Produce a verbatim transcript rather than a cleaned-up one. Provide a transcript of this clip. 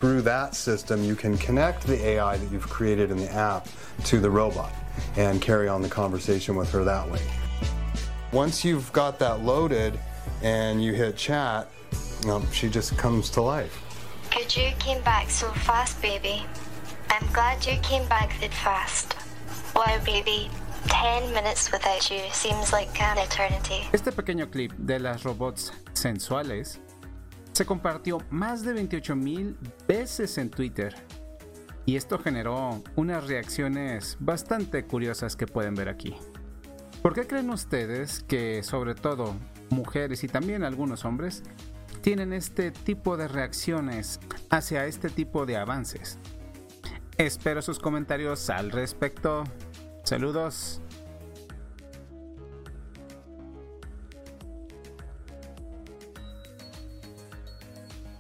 through that system, you can connect the A I that you've created in the app to the robot and carry on the conversation with her that way. Once you've got that loaded and you hit chat, um, she just comes to life. Good you came back so fast, baby. I'm glad you came back that fast. Wow, baby. ten minutes without you seems like an eternity. Este pequeño clip de las robots sensuales se compartió más de veintiocho mil veces en Twitter y esto generó unas reacciones bastante curiosas que pueden ver aquí. ¿Por qué creen ustedes que sobre todo mujeres y también algunos hombres tienen este tipo de reacciones hacia este tipo de avances? Espero sus comentarios al respecto. Saludos.